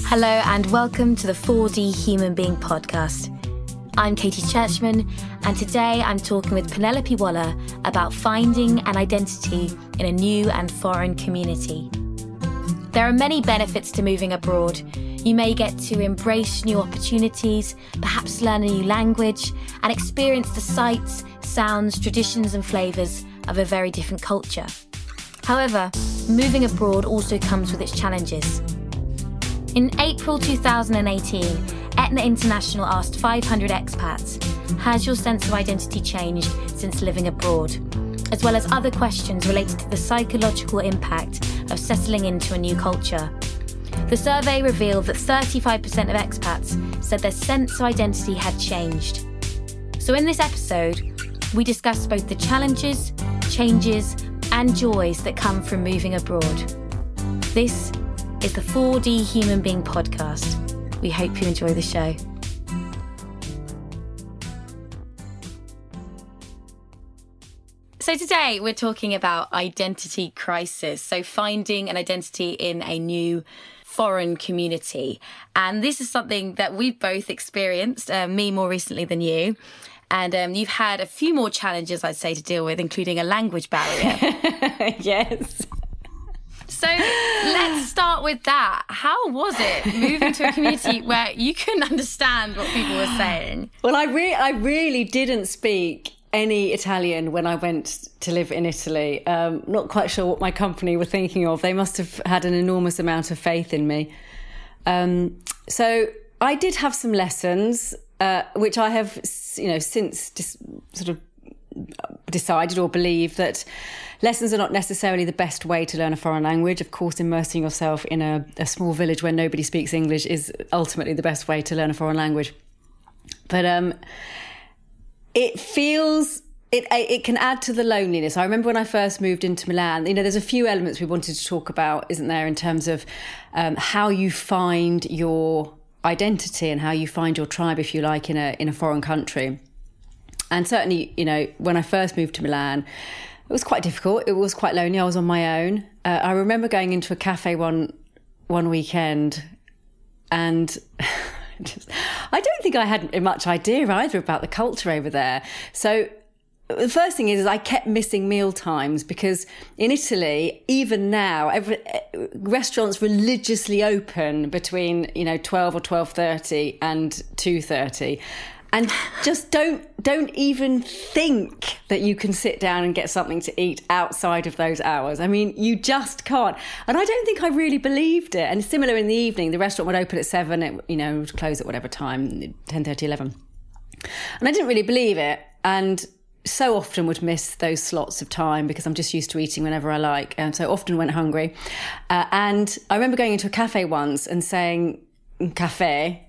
Hello and welcome to the 4D Human Being podcast. I'm Katie Churchman, and today I'm talking with Penelope Waller about finding an identity in a new and foreign community. There are many benefits to moving abroad. You may get to embrace new opportunities, perhaps learn a new language, and experience the sights, sounds, traditions and flavours of a very different culture. However, moving abroad also comes with its challenges. In April 2018, Etna International asked 500 expats, has your sense of identity changed since living abroad? As well as other questions related to the psychological impact of settling into a new culture. The survey revealed that 35% of expats said their sense of identity had changed. So in this episode, we discuss both the challenges, changes, and joys that come from moving abroad. This is the 4D Human Being podcast. We hope you enjoy the show. So today we're talking about identity crisis. So finding an identity in a new foreign community. And this is something that we've both experienced, me more recently than you. And you've had a few more challenges, I'd say, to deal with, including a language barrier. Yes. So let's start with that. How was it moving to a community where you couldn't understand what people were saying? Well, I really didn't speak any Italian when I went to live in Italy. Not quite sure what my company were thinking of. They must have had an enormous amount of faith in me. So I did have some lessons, which I have, since sort of decided or believe that lessons are not necessarily the best way to learn a foreign language. Of course, immersing yourself in a small village where nobody speaks English is ultimately the best way to learn a foreign language. But it can add to the loneliness. I remember when I first moved into Milan, there's a few elements we wanted to talk about, isn't there, in terms of how you find your identity and how you find your tribe, if you like, in a foreign country. And certainly, when I first moved to Milan, it was quite difficult. It was quite lonely. I was on my own. I remember going into a cafe one weekend and I don't think I had much idea either about the culture over there. So the first thing is I kept missing meal times because in Italy, even now, restaurants religiously open between 12 or 12:30 and 2:30. And just don't even think that you can sit down and get something to eat outside of those hours. I mean, you just can't. And I don't think I really believed it. And similar in the evening, the restaurant would open at 7, it would close at whatever time, 10:30, 11. And I didn't really believe it. And so often would miss those slots of time because I'm just used to eating whenever I like. And so often went hungry. And I remember going into a cafe once and saying, cafe,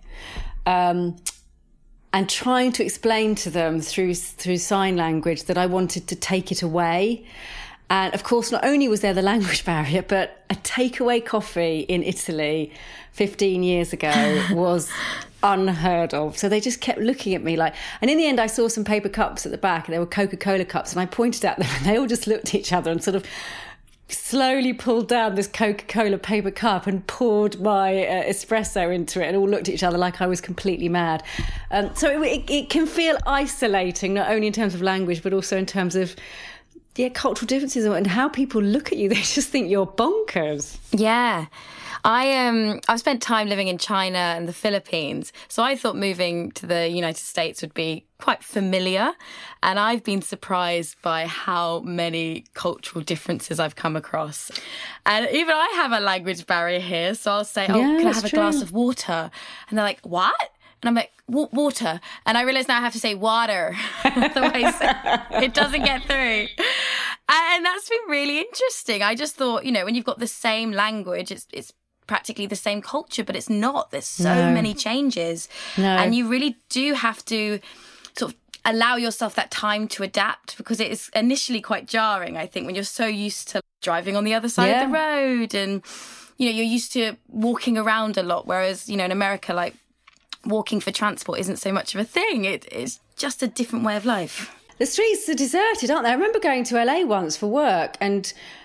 and trying to explain to them through sign language that I wanted to take it away. And of course, not only was there the language barrier, but a takeaway coffee in Italy 15 years ago was unheard of. So they just kept looking at me and in the end I saw some paper cups at the back and they were Coca-Cola cups and I pointed at them and they all just looked at each other and sort of slowly pulled down this Coca-Cola paper cup and poured my espresso into it and all looked at each other like I was completely mad. So it can feel isolating, not only in terms of language, but also in terms of cultural differences and how people look at you. They just think you're bonkers. Yeah. I've spent time living in China and the Philippines, so I thought moving to the United States would be quite familiar, and I've been surprised by how many cultural differences I've come across. And even I have a language barrier here, so I'll say, can I have a glass of water? And they're like, what? And I'm like, water. And I realise now I have to say water. Otherwise, it doesn't get through. And that's been really interesting. I just thought, when you've got the same language, it's practically the same culture, but it's not. There's so many changes. No. And you really do have to sort of allow yourself that time to adapt because it is initially quite jarring, I think, when you're so used to driving on the other side of the road and, you're used to walking around a lot, whereas, in America, walking for transport isn't so much of a thing. It's just a different way of life. The streets are deserted, aren't they? I remember going to LA once for work and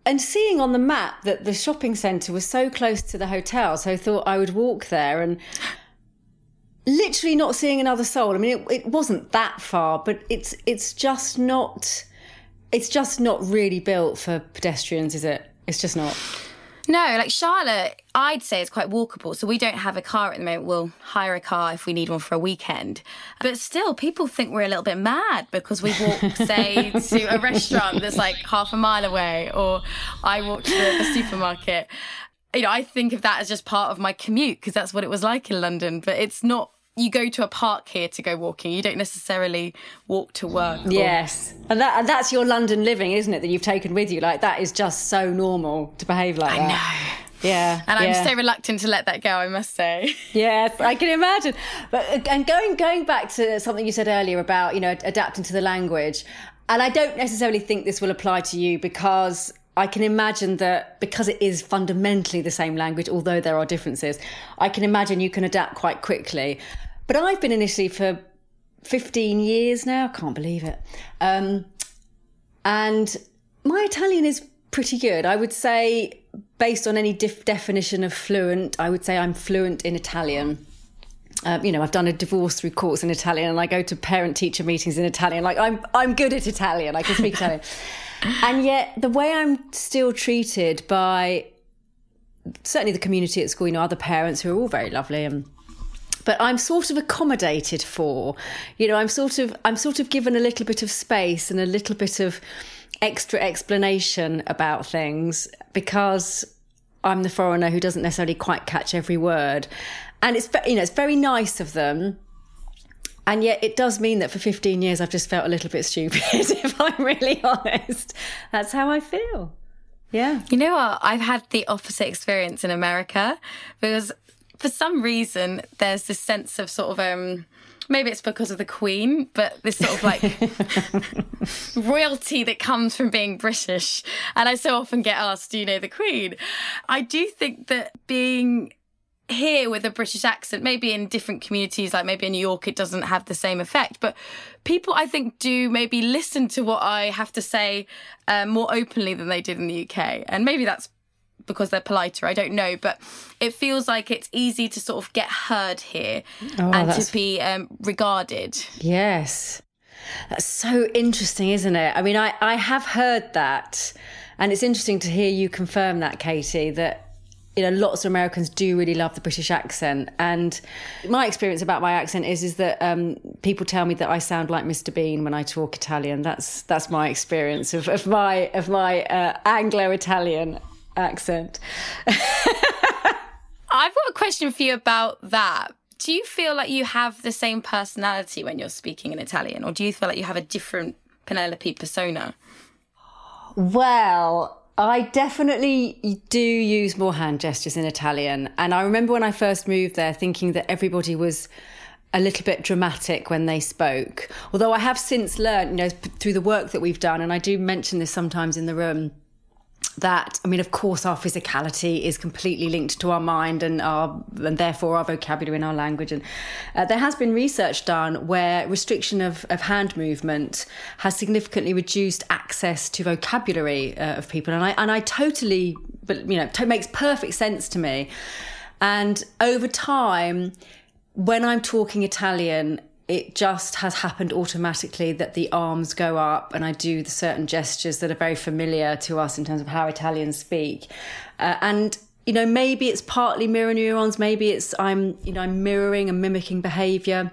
And seeing on the map that the shopping centre was so close to the hotel, so I thought I would walk there, and literally not seeing another soul. I mean, it wasn't that far, but it's just not really built for pedestrians, is it? It's just not. No, like Charlotte, I'd say it's quite walkable. So we don't have a car at the moment. We'll hire a car if we need one for a weekend. But still, people think we're a little bit mad because we walk, say, to a restaurant that's like half a mile away, or I walk to the supermarket. You know, I think of that as just part of my commute because that's what it was like in London. But it's not. You go to a park here to go walking. You don't necessarily walk to work. Yes. And that's your London living, isn't it, that you've taken with you? Like, that is just so normal to behave like that. I know. Yeah. And I'm so reluctant to let that go, I must say. Yes, I can imagine. But and going back to something you said earlier about, you know, adapting to the language, and I don't necessarily think this will apply to you because I can imagine that because it is fundamentally the same language, although there are differences, I can imagine you can adapt quite quickly. But I've been in Italy for 15 years now. I can't believe it. And my Italian is pretty good. I would say, based on any definition of fluent, I would say I'm fluent in Italian. You know, I've done a divorce through courts in Italian, and I go to parent-teacher meetings in Italian. Like, I'm good at Italian. I can speak Italian. And yet the way I'm still treated by certainly the community at school, you know, other parents who are all very lovely, but I'm sort of accommodated for, you know, I'm sort of given a little bit of space and a little bit of extra explanation about things because I'm the foreigner who doesn't necessarily quite catch every word. And it's, you know, it's very nice of them. And yet it does mean that for 15 years, I've just felt a little bit stupid, if I'm really honest. That's how I feel. Yeah. You know what? I've had the opposite experience in America because for some reason, there's this sense of sort of, maybe it's because of the Queen, but this sort of like royalty that comes from being British. And I so often get asked, do you know the Queen? I do think that being here with a British accent, maybe in different communities, like maybe in New York, it doesn't have the same effect. But people, I think, do maybe listen to what I have to say more openly than they did in the UK. And maybe that's because they're politer, I don't know. But it feels like it's easy to sort of get heard here and to be regarded. Yes. That's so interesting, isn't it? I mean, I have heard that. And it's interesting to hear you confirm that, Katie, that, you know, lots of Americans do really love the British accent. And my experience about my accent is that people tell me that I sound like Mr. Bean when I talk Italian. That's my experience of my Anglo-Italian accent. I've got a question for you about that. Do you feel like you have the same personality when you're speaking in Italian, or do you feel like you have a different Penelope persona? Well, I definitely do use more hand gestures in Italian. And I remember when I first moved there thinking that everybody was a little bit dramatic when they spoke. Although I have since learned, you know, through the work that we've done, and I do mention this sometimes in the room, that, I mean, of course, our physicality is completely linked to our mind and therefore our vocabulary and our language. And there has been research done where restriction of hand movement has significantly reduced access to vocabulary of people. And I totally, but you know, it makes perfect sense to me. And over time, when I'm talking Italian, it just has happened automatically that the arms go up and I do the certain gestures that are very familiar to us in terms of how Italians speak. And, you know, maybe it's partly mirror neurons. Maybe it's I'm mirroring and mimicking behaviour.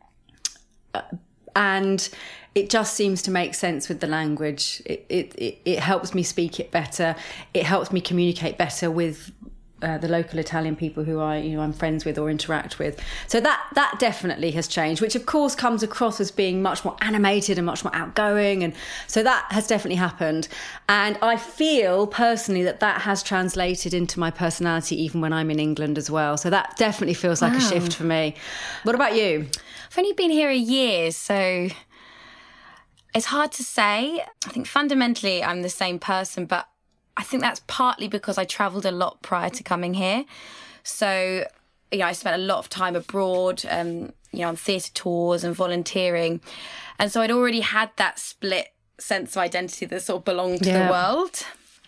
And it just seems to make sense with the language. It helps me speak it better. It helps me communicate better with the local Italian people who I'm friends with or interact with. So that definitely has changed, which of course comes across as being much more animated and much more outgoing. And so that has definitely happened. And I feel personally that has translated into my personality even when I'm in England as well. So that definitely feels like a shift for me. What about you? I've only been here a year, so it's hard to say. I think fundamentally I'm the same person, but I think that's partly because I travelled a lot prior to coming here. So, you know, I spent a lot of time abroad, on theatre tours and volunteering. And so I'd already had that split sense of identity that sort of belonged to the world.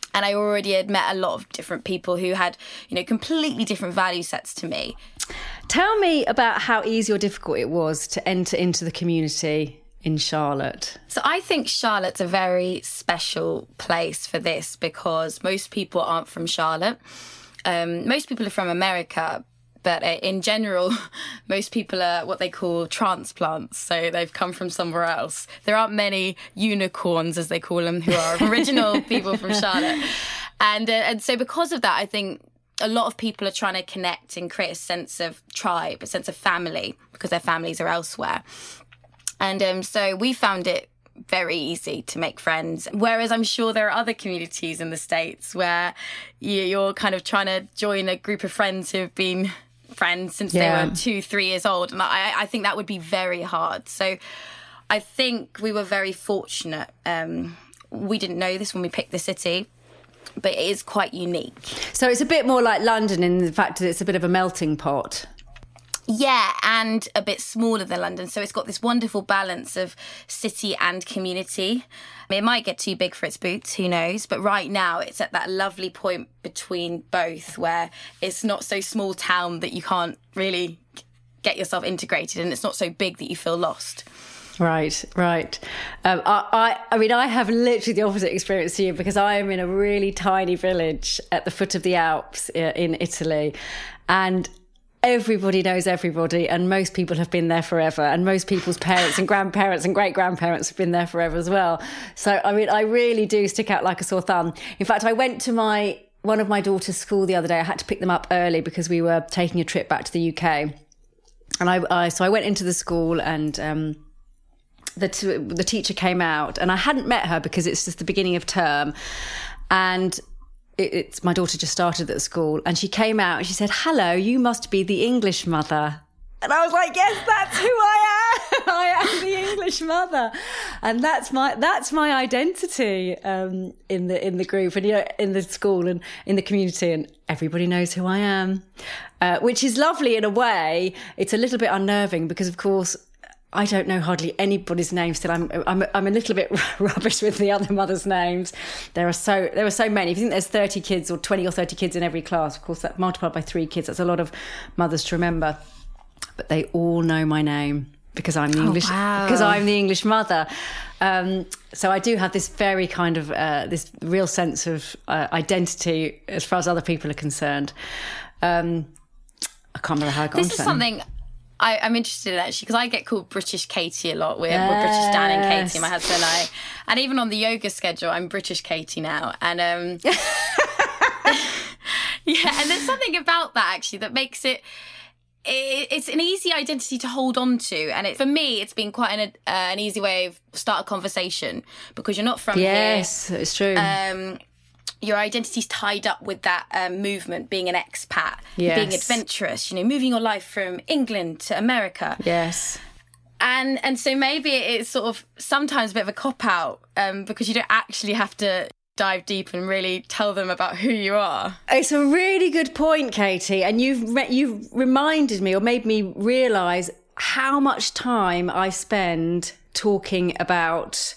And I already had met a lot of different people who had, completely different value sets to me. Tell me about how easy or difficult it was to enter into the community in Charlotte. So I think Charlotte's a very special place for this because most people aren't from Charlotte. Most people are from America, but in general, most people are what they call transplants. So they've come from somewhere else. There aren't many unicorns, as they call them, who are original people from Charlotte. And so because of that, I think a lot of people are trying to connect and create a sense of tribe, a sense of family, because their families are elsewhere. And so we found it very easy to make friends. Whereas I'm sure there are other communities in the States where you're kind of trying to join a group of friends who've been friends since they were 2-3 years old. And I think that would be very hard. So I think we were very fortunate. We didn't know this when we picked the city, but it is quite unique. So it's a bit more like London in the fact that it's a bit of a melting pot. Yeah, and a bit smaller than London. So it's got this wonderful balance of city and community. It might get too big for its boots, who knows? But right now it's at that lovely point between both where it's not so small town that you can't really get yourself integrated, and it's not so big that you feel lost. Right. I mean, I have literally the opposite experience to you because I am in a really tiny village at the foot of the Alps in Italy, and everybody knows everybody, and most people have been there forever, and most people's parents and grandparents and great-grandparents have been there forever as well. So, I mean, I really do stick out like a sore thumb. In fact, I went to one of my daughter's school the other day. I had to pick them up early because we were taking a trip back to the UK. And so I went into the school, and the teacher came out, and I hadn't met her because it's just the beginning of term. And it's my daughter just started at school, and she came out and she said, "Hello, you must be the English mother." And I was like, "Yes, that's who I am. I am the English mother," and that's my identity in the group and in the school and in the community, and everybody knows who I am, which is lovely in a way. It's a little bit unnerving because, of course, I don't know hardly anybody's name still. I'm a little bit rubbish with the other mothers' names. There are so many. If you think there's 30 kids or 20 or 30 kids in every class, of course, that multiplied by 3 kids, that's a lot of mothers to remember. But they all know my name because I'm the English because I'm the English mother. So I do have this very kind of this real sense of identity as far as other people are concerned. I can't remember how I got This is something I'm interested in, actually, because I get called British Katie a lot. We're British Dan and Katie, my husband and I. And even on the yoga schedule, I'm British Katie now. And yeah, and there's something about that, actually, that makes it's an easy identity to hold on to. And for me, it's been quite an easy way of start a conversation because you're not from here. Yes, it's true. Your identity's tied up with that movement, being an expat, yes, being adventurous, moving your life from England to America. Yes. And so maybe it's sort of sometimes a bit of a cop-out because you don't actually have to dive deep and really tell them about who you are. It's a really good point, Katie. And you've reminded me or made me realise how much time I spend talking about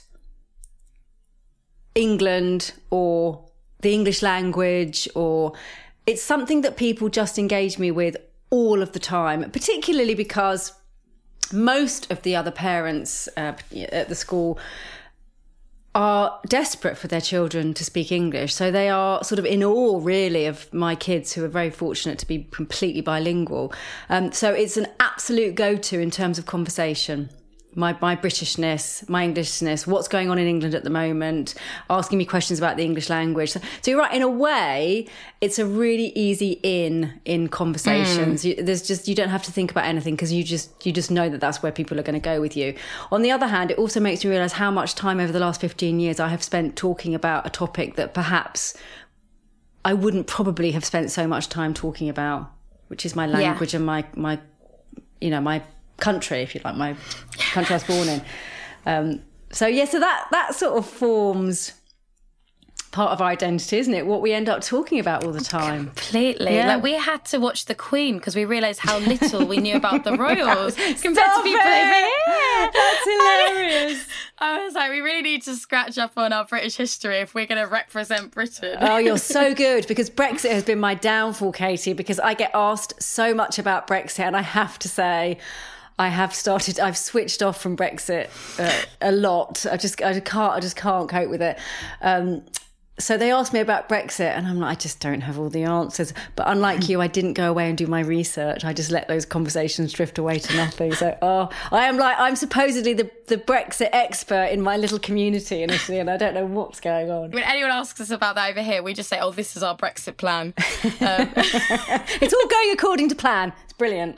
England or the English language, or it's something that people just engage me with all of the time, particularly because most of the other parents at the school are desperate for their children to speak English. So they are sort of in awe, really, of my kids who are very fortunate to be completely bilingual. So it's an absolute go-to in terms of conversation. My Britishness, my Englishness, what's going on in England at the moment, asking me questions about the English language. So you're right, in a way, it's a really easy in conversations. You don't have to think about anything because you just know that that's where people are going to go with you. On the other hand, it also makes me realise how much time over the last 15 years I have spent talking about a topic that perhaps I wouldn't probably have spent so much time talking about, which is my language and my country, if you like, my country I was born in. So that sort of forms part of our identity, isn't it? What we end up talking about all the time. Completely. Yeah. Like, we had to watch The Queen because we realised how little we knew about the royals compared to people over here. That's hilarious. I was like, we really need to scratch up on our British history if we're going to represent Britain. Oh, you're so good, because Brexit has been my downfall, Katie, because I get asked so much about Brexit, and I have to say, I've switched off from Brexit a lot. I just can't cope with it. So they asked me about Brexit, and I'm like, I just don't have all the answers. But unlike you, I didn't go away and do my research. I just let those conversations drift away to nothing. So, I'm supposedly the Brexit expert in my little community in Italy, and I don't know what's going on. When anyone asks us about that over here, we just say, oh, this is our Brexit plan. It's all going according to plan. It's brilliant.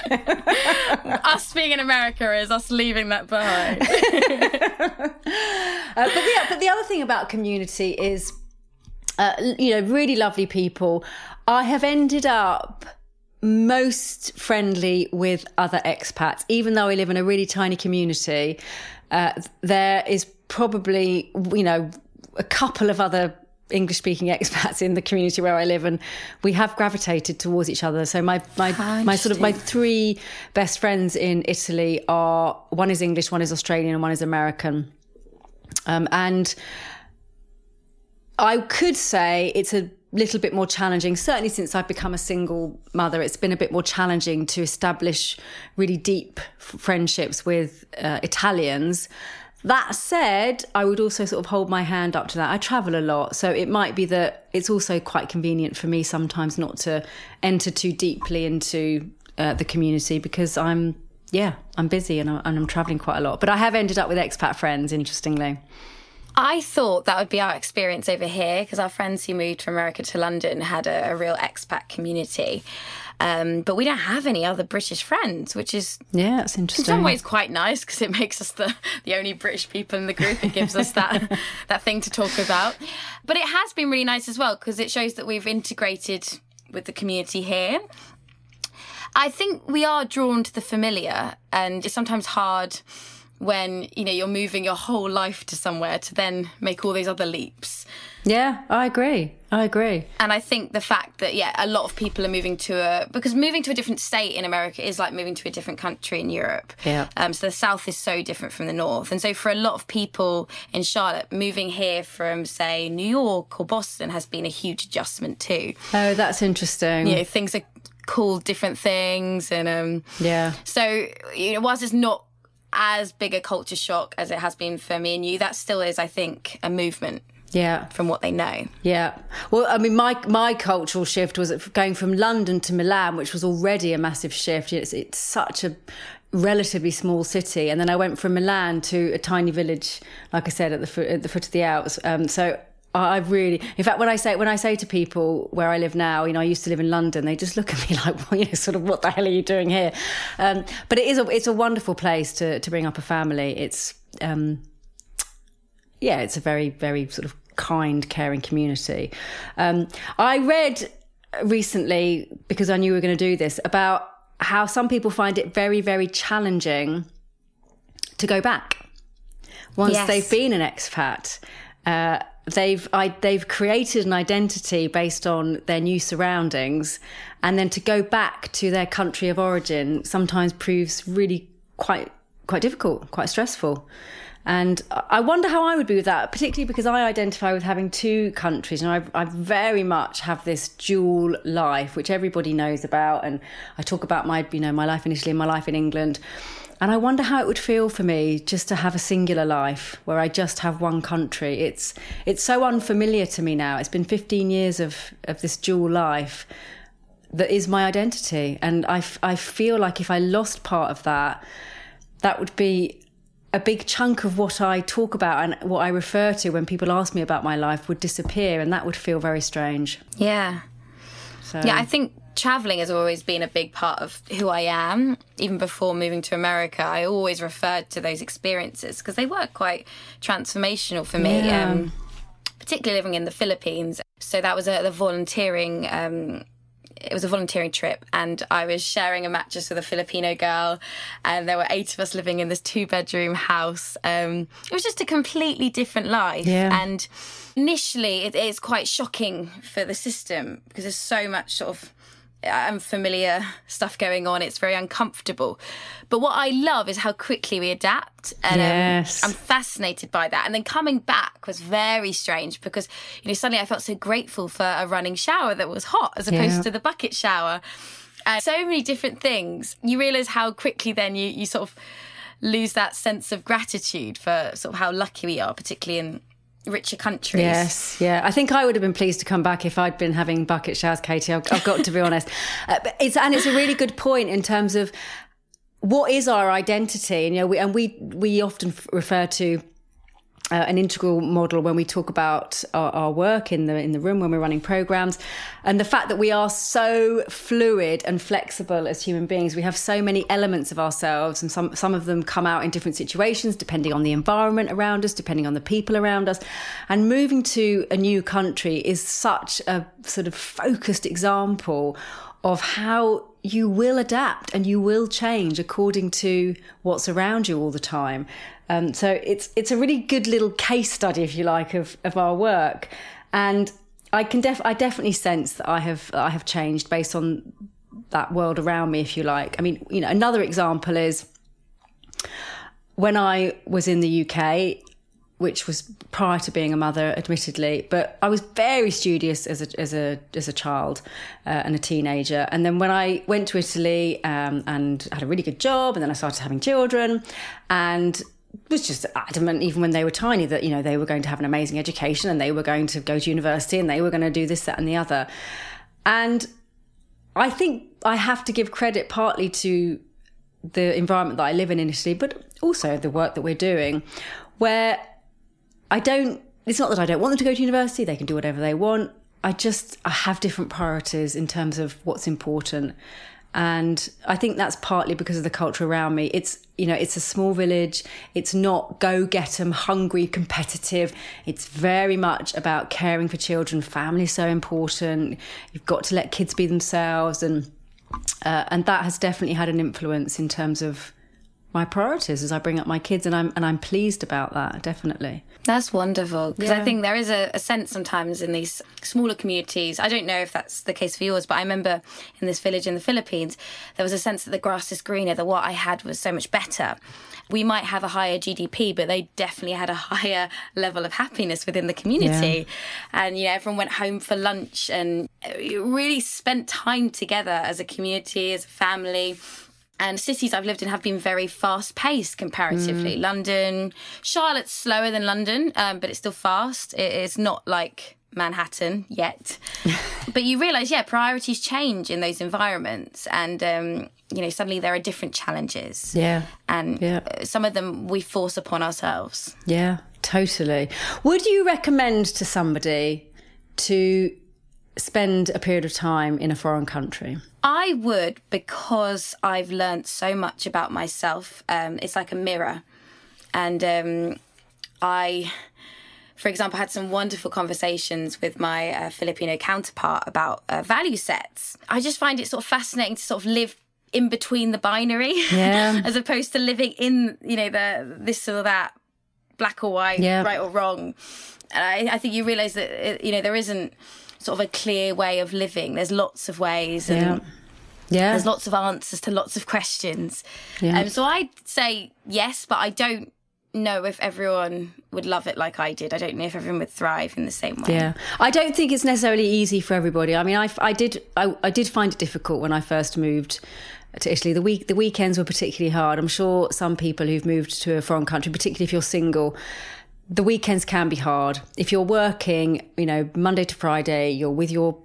Us being in America is us leaving that behind. But the other thing about community is, really lovely people. I have ended up most friendly with other expats, even though I live in a really tiny community. There is probably, a couple of other English-speaking expats in the community where I live, and we have gravitated towards each other. So my three best friends in Italy are, one is English, one is Australian, and one is American. And I could say it's a little bit more challenging, certainly since I've become a single mother. It's been a bit more challenging to establish really deep friendships with Italians. That said, I would also sort of hold my hand up to that. I travel a lot, so it might be that it's also quite convenient for me sometimes not to enter too deeply into the community, because I'm busy and I'm travelling quite a lot. But I have ended up with expat friends, interestingly. I thought that would be our experience over here, because our friends who moved from America to London had a real expat community. But we don't have any other British friends, which is, that's interesting. In some ways quite nice, because it makes us the only British people in the group. It gives us that thing to talk about. But it has been really nice as well, because it shows that we've integrated with the community here. I think we are drawn to the familiar, and it's sometimes hard when, you're moving your whole life to somewhere to then make all these other leaps. Yeah, I agree. And I think the fact that, a lot of people are moving because moving to a different state in America is like moving to a different country in Europe. Yeah. So the South is so different from the North. And so for a lot of people in Charlotte, moving here from, say, New York or Boston has been a huge adjustment too. Oh, that's interesting. Things are called different things. And so, whilst it's not as big a culture shock as it has been for me and you, that still is, I think, a movement. Yeah. From what they know. Yeah. Well, I mean, my cultural shift was going from London to Milan, which was already a massive shift. It's such a relatively small city. And then I went from Milan to a tiny village, like I said, at the foot of the Alps. So I've really, in fact, when I say to people where I live now, I used to live in London, they just look at me like, well, sort of, what the hell are you doing here? But it's a wonderful place to bring up a family. It's, it's a very, very sort of kind, caring community. I read recently, because I knew we were going to do this, about how some people find it very, very challenging to go back once they've been an expat. They've created an identity based on their new surroundings, and then to go back to their country of origin sometimes proves really quite difficult, quite stressful. And I wonder how I would be with that, particularly because I identify with having two countries, and I very much have this dual life, which everybody knows about. And I talk about my life in Italy and my life in England. And I wonder how it would feel for me just to have a singular life where I just have one country. It's so unfamiliar to me now. It's been 15 years of this dual life that is my identity. And I feel like if I lost part of that, that would be a big chunk of what I talk about and what I refer to when people ask me about my life would disappear, and that would feel very strange. Yeah. So. Yeah, I think travelling has always been a big part of who I am. Even before moving to America, I always referred to those experiences because they were quite transformational for me, particularly living in the Philippines. So that was the volunteering it was a volunteering trip, and I was sharing a mattress with a Filipino girl, and there were 8 of us living in this 2-bedroom house. It was just a completely different life. And initially it's quite shocking for the system because there's so much sort of unfamiliar stuff going on. It's very uncomfortable. But what I love is how quickly we adapt. And I'm fascinated by that. And then coming back was very strange because, suddenly I felt so grateful for a running shower that was hot as opposed to the bucket shower. And so many different things. You realise how quickly then you sort of lose that sense of gratitude for sort of how lucky we are, particularly in richer countries. Yes, yeah. I think I would have been pleased to come back if I'd been having bucket showers, Katie. I've got to be honest. It's a really good point in terms of what is our identity. And we often refer to an integral model when we talk about our work in the room when we're running programs, and the fact that we are so fluid and flexible as human beings. We have so many elements of ourselves, and some of them come out in different situations depending on the environment around us, depending on the people around us. And moving to a new country is such a sort of focused example of how you will adapt and you will change according to what's around you all the time. So it's a really good little case study, if you like, of our work. And I definitely sense that I have changed based on that world around me, if you like. I mean, another example is when I was in the UK, which was prior to being a mother, admittedly, but I was very studious as a child and a teenager. And then when I went to Italy and had a really good job, and then I started having children, and was just adamant, even when they were tiny, that they were going to have an amazing education and they were going to go to university and they were going to do this, that, and the other. And I think I have to give credit partly to the environment that I live in Italy, but also the work that we're doing, where it's not that I don't want them to go to university. They can do whatever they want. I have different priorities in terms of what's important. And I think that's partly because of the culture around me. It's a small village. It's not go get 'em, hungry, competitive. It's very much about caring for children. Family's so important. You've got to let kids be themselves. And that has definitely had an influence in terms of my priorities as I bring up my kids, and I'm pleased about that, definitely. That's wonderful, because I think there is a sense sometimes in these smaller communities. I don't know if that's the case for yours, but I remember in this village in the Philippines, there was a sense that the grass is greener, that what I had was so much better. We might have a higher GDP, but they definitely had a higher level of happiness within the community. Yeah. And, everyone went home for lunch and really spent time together as a community, as a family. And cities I've lived in have been very fast-paced comparatively. London, Charlotte's slower than London, but it's still fast. It's not like Manhattan yet. But you realise, priorities change in those environments. And, suddenly there are different challenges. Yeah. And some of them we force upon ourselves. Yeah, totally. Would you recommend to somebody to spend a period of time in a foreign country? I would, because I've learnt so much about myself. It's like a mirror. And I, for example, had some wonderful conversations with my Filipino counterpart about value sets. I just find it sort of fascinating to sort of live in between the binary, as opposed to living in, the this or that, black or white, right or wrong. And I think you realise that, there isn't sort of a clear way of living. There's lots of ways, and there's lots of answers to lots of questions. So I'd say yes, but I don't know if everyone would love it like I did. I don't know if everyone would thrive in the same way. Yeah, I don't think it's necessarily easy for everybody. I mean, I did find it difficult when I first moved to Italy. The weekends were particularly hard. I'm sure some people who've moved to a foreign country, particularly if you're single, the weekends can be hard. If you're working, Monday to Friday, you're with your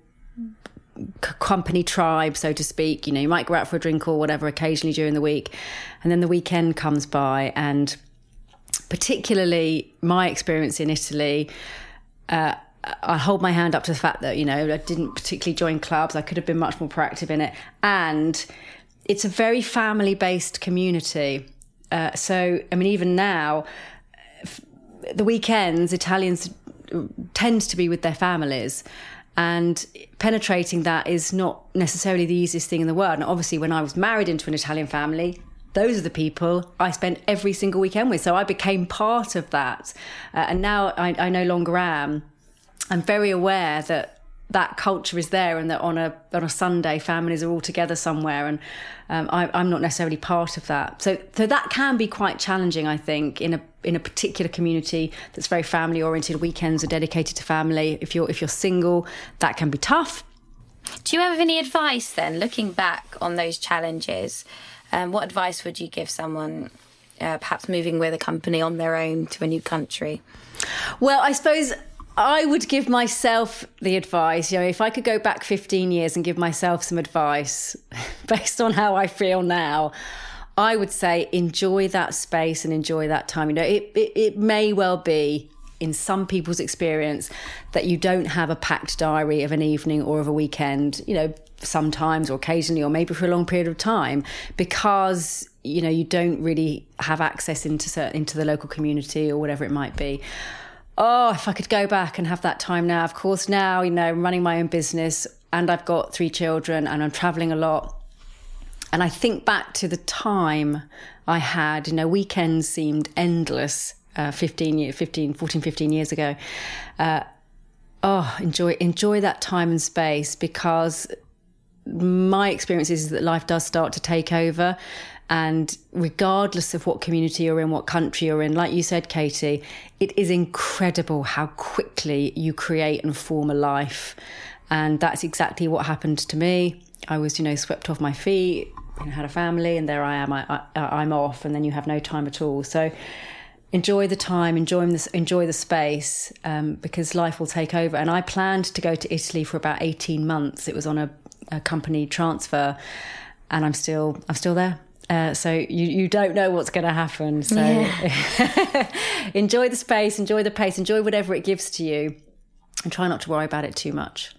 company tribe, so to speak. You might go out for a drink or whatever occasionally during the week, and then the weekend comes by. And particularly my experience in Italy, I hold my hand up to the fact that, I didn't particularly join clubs. I could have been much more proactive in it. And it's a very family-based community. So, I mean, even now, the weekends, Italians tend to be with their families. And penetrating that is not necessarily the easiest thing in the world. And obviously, when I was married into an Italian family, those are the people I spent every single weekend with. So I became part of that. And now I no longer am. I'm very aware that culture is there, and that on a Sunday families are all together somewhere, and I'm not necessarily part of that. So that can be quite challenging, I think, in a particular community that's very family oriented. Weekends are dedicated to family. If you're single, that can be tough. Do you have any advice then, looking back on those challenges? What advice would you give someone perhaps moving with a company on their own to a new country? Well, I suppose I would give myself the advice, if I could go back 15 years and give myself some advice based on how I feel now, I would say enjoy that space and enjoy that time. It may well be, in some people's experience, that you don't have a packed diary of an evening or of a weekend, sometimes or occasionally, or maybe for a long period of time, because you don't really have access into the local community or whatever it might be. Oh, if I could go back and have that time now. Of course, now, I'm running my own business and I've got 3 children and I'm traveling a lot. And I think back to the time I had, weekends seemed endless 15 years ago. Enjoy that time and space, because my experience is that life does start to take over. And regardless of what community you're in, what country you're in, like you said, Katie, it is incredible how quickly you create and form a life. And that's exactly what happened to me. I was, swept off my feet, had a family, and there I am, I'm off, and then you have no time at all. So enjoy the time, enjoy the space, because life will take over. And I planned to go to Italy for about 18 months. It was on a company transfer, and I'm still there. So you don't know what's going to happen. So enjoy the space, enjoy the pace, enjoy whatever it gives to you, and try not to worry about it too much.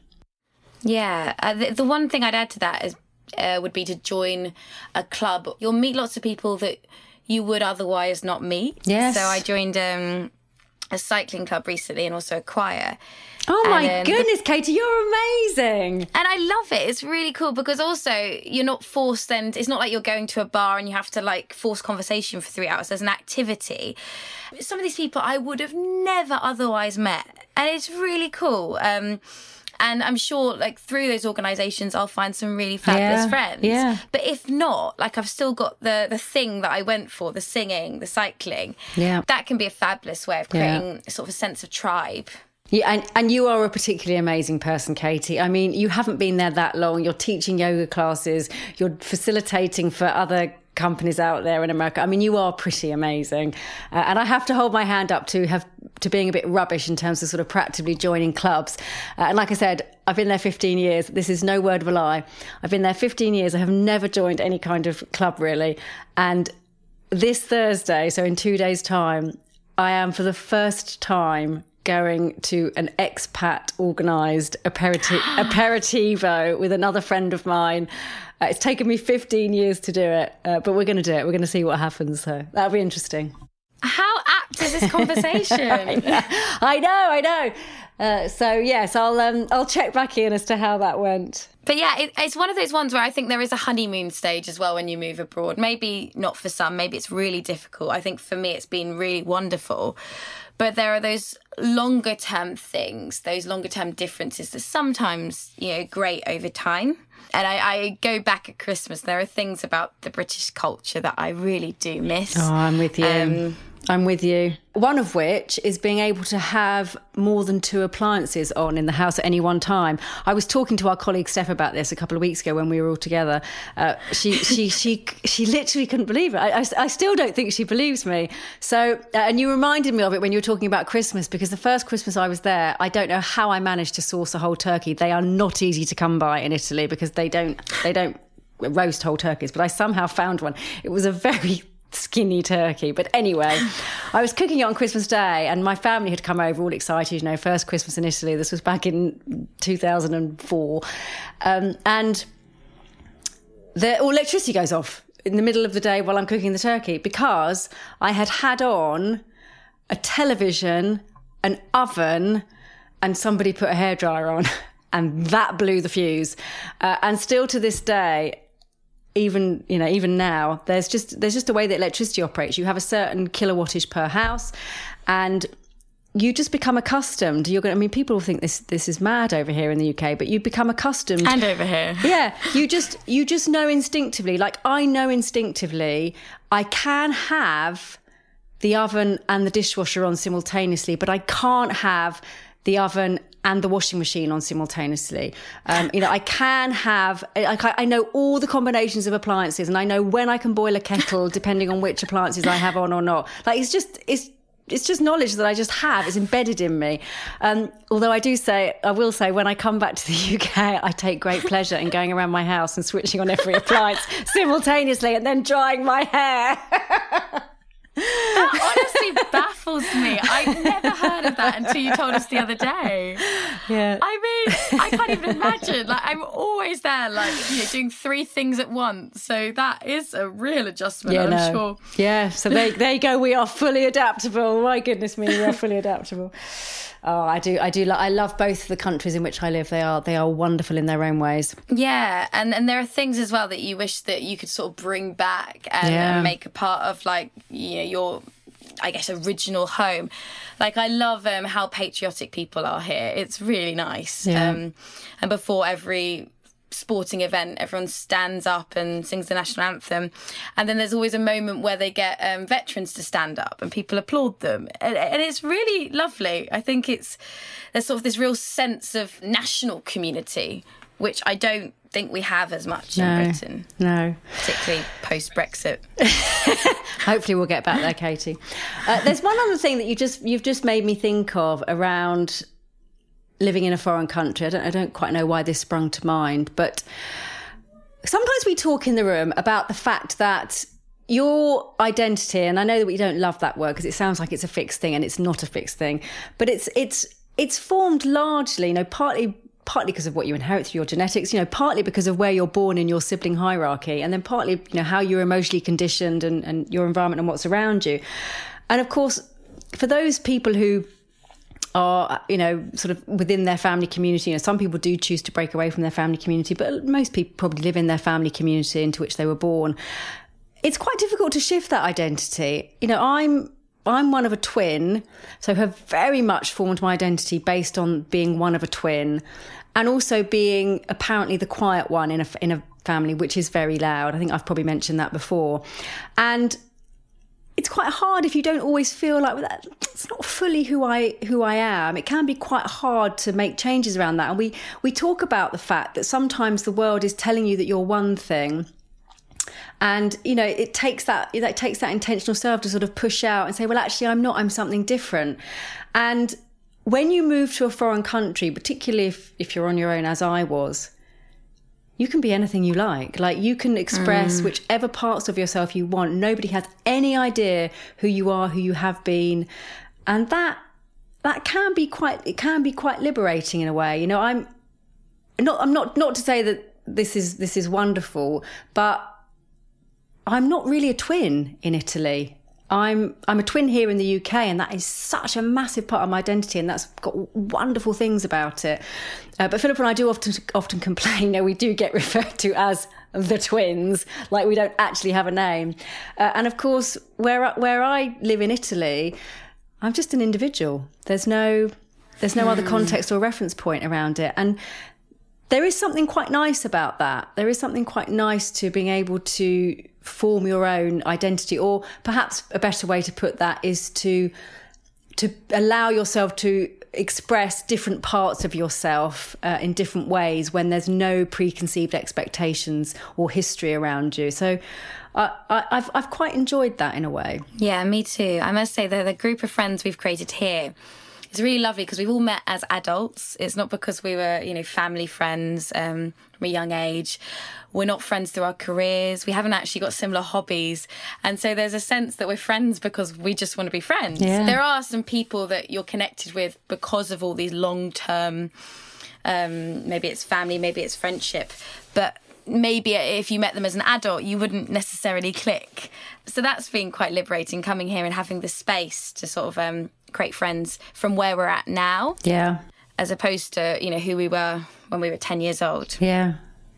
Yeah. The one thing I'd add to that is would be to join a club. You'll meet lots of people that you would otherwise not meet. Yes. So I joined a cycling club recently, and also a choir. Oh my goodness, Katie, you're amazing. And I love it. It's really cool, because also you're not forced, and it's not like you're going to a bar and you have to force conversation for 3 hours. There's an activity. Some of these people I would have never otherwise met, and it's really cool. And I'm sure through those organisations I'll find some really fabulous friends. Yeah. But if not, I've still got the thing that I went for, the singing, the cycling. Yeah. That can be a fabulous way of creating sort of a sense of tribe. Yeah, and you are a particularly amazing person, Katie. I mean, you haven't been there that long. You're teaching yoga classes. You're facilitating for other companies out there in America. I mean, you are pretty amazing. And I have to hold my hand up to being a bit rubbish in terms of sort of practically joining clubs. And like I said, I've been there 15 years. This is no word of a lie. I've been there 15 years. I have never joined any kind of club, really. And this Thursday, so in 2 days' time, I am for the first time going to an expat organised aperitivo with another friend of mine. It's taken me 15 years to do it, but we're going to do it. We're going to see what happens. So that'll be interesting. How apt is this conversation? I know. So yes, I'll check back in as to how that went. But yeah, it's one of those ones where I think there is a honeymoon stage as well when you move abroad. Maybe not for some. Maybe it's really difficult. I think for me, it's been really wonderful. But there are those longer term things, those longer term differences that sometimes, grate over time. And I go back at Christmas. There are things about the British culture that I really do miss. Oh, I'm with you. I'm with you. One of which is being able to have more than 2 appliances on in the house at any one time. I was talking to our colleague Steph about this a couple of weeks ago when we were all together. She literally couldn't believe it. I still don't think she believes me. So, and you reminded me of it when you were talking about Christmas, because the first Christmas I was there, I don't know how I managed to source a whole turkey. They are not easy to come by in Italy because they don't roast whole turkeys, but I somehow found one. It was a very skinny turkey. But anyway, I was cooking it on Christmas Day and my family had come over all excited, first Christmas in Italy. This was back in 2004. And the electricity goes off in the middle of the day while I'm cooking the turkey, because I had on a television, an oven, and somebody put a hairdryer on. And that blew the fuse. And still to this day, even now, there's just a way that electricity operates. You have a certain kilowattage per house, and you just become accustomed. People think this is mad over here in the UK, but you become accustomed. And over here. Yeah. You just know instinctively, like I know instinctively, I can have the oven and the dishwasher on simultaneously, but I can't have the oven and the washing machine on simultaneously. I can have, I know all the combinations of appliances, and I know when I can boil a kettle depending on which appliances I have on or not. Like it's just knowledge that I just have. It's embedded in me. Although I will say, when I come back to the UK, I take great pleasure in going around my house and switching on every appliance simultaneously and then drying my hair. That honestly baffles me. I've never heard of that until you told us the other day. Yeah. I mean, I can't even imagine. Like, I'm always there, doing 3 things at once. So that is a real adjustment, I'm sure. Yeah, so there you go. We are fully adaptable. My goodness me, we are fully adaptable. Oh, I love both of the countries in which I live. They are wonderful in their own ways. Yeah, and there are things as well that you wish that you could sort of bring back and make a part of, your, I guess, original home. Like, I love how patriotic people are here. It's really nice. Yeah. And before every sporting event, everyone stands up and sings the national anthem, and then there's always a moment where they get veterans to stand up and people applaud them, and it's really lovely. I think there's sort of this real sense of national community, which I don't think we have as much in Britain. No, particularly post-Brexit. Hopefully we'll get back there, Katie. There's one other thing that you've just made me think of around living in a foreign country. I don't quite know why this sprung to mind, but sometimes we talk in the room about the fact that your identity, and I know that we don't love that word because it sounds like it's a fixed thing, and it's not a fixed thing, but it's formed largely, partly because of what you inherit through your genetics, partly because of where you're born in your sibling hierarchy, and then partly, how you're emotionally conditioned and your environment and what's around you. And of course, for those people who are, sort of within their family community, some people do choose to break away from their family community, but most people probably live in their family community into which they were born. It's quite difficult to shift that identity. I'm one of a twin, so have very much formed my identity based on being one of a twin, and also being apparently the quiet one in a family which is very loud. I think I've probably mentioned that before. And it's quite hard if you don't always feel like that. It's not fully who I am. It can be quite hard to make changes around that. And we talk about the fact that sometimes the world is telling you that you're one thing, and it takes that intentional self to sort of push out and say, well, actually, I'm not. I'm something different. And when you move to a foreign country, particularly if you're on your own, as I was, you can be anything you like. Like, you can express whichever parts of yourself you want. Nobody has any idea who you are, who you have been. And that can be quite liberating in a way. I'm not to say that this is wonderful, but I'm not really a twin in Italy. I'm a twin here in the UK, and that is such a massive part of my identity, and that's got wonderful things about it. But Philip and I do often complain. We do get referred to as the twins, like we don't actually have a name. And of course, where I live in Italy, I'm just an individual. There's no other context or reference point around it, and there is something quite nice about that. There is something quite nice to being able to form your own identity, or perhaps a better way to put that is to allow yourself to express different parts of yourself in different ways when there's no preconceived expectations or history around you. So I've quite enjoyed that in a way. Yeah, me too. I must say that the group of friends we've created here, it's really lovely because we've all met as adults. It's not because we were, family friends from a young age. We're not friends through our careers. We haven't actually got similar hobbies. And so there's a sense that we're friends because we just want to be friends. Yeah. There are some people that you're connected with because of all these long-term, maybe it's family, maybe it's friendship. But maybe if you met them as an adult, you wouldn't necessarily click. So that's been quite liberating, coming here and having the space to sort of create friends from where we're at now. Yeah. as opposed to, who we were when we were 10 years old. Yeah.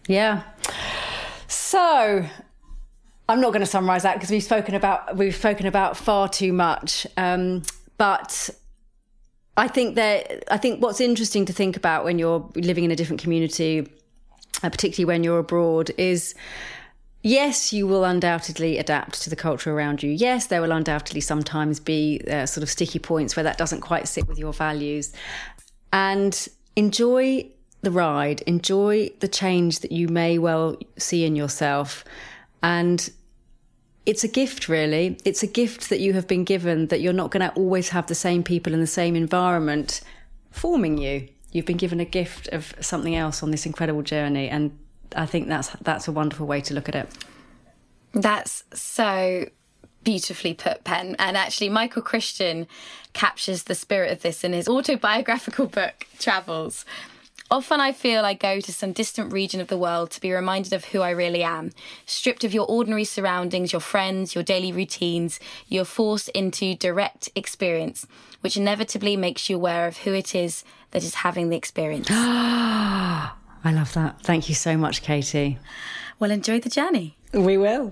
So I'm not going to summarise that because we've spoken about far too much. But I think what's interesting to think about when you're living in a different community, particularly when you're abroad, is yes, you will undoubtedly adapt to the culture around you. Yes, there will undoubtedly sometimes be sort of sticky points where that doesn't quite sit with your values. And enjoy the ride, enjoy the change that you may well see in yourself. And it's a gift, really. It's a gift that you have been given, that you're not going to always have the same people in the same environment forming you. You've been given a gift of something else on this incredible journey. And I think that's a wonderful way to look at it. That's so beautifully put, Pen. And actually, Michael Christian captures the spirit of this in his autobiographical book, Travels. Often I feel I go to some distant region of the world to be reminded of who I really am. Stripped of your ordinary surroundings, your friends, your daily routines, you're forced into direct experience, which inevitably makes you aware of who it is that is having the experience. I love that. Thank you so much, Katie. Well, enjoy the journey. We will.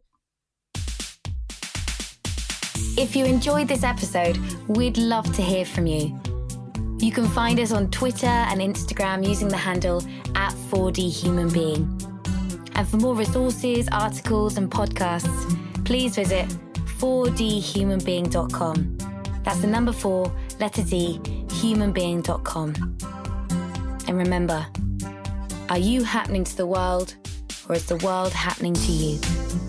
If you enjoyed this episode, we'd love to hear from you. You can find us on Twitter and Instagram using the handle @4DHumanBeing. And for more resources, articles and podcasts, please visit 4dhumanbeing.com. That's the number 4, letter D, humanbeing.com. And remember, are you happening to the world, or is the world happening to you?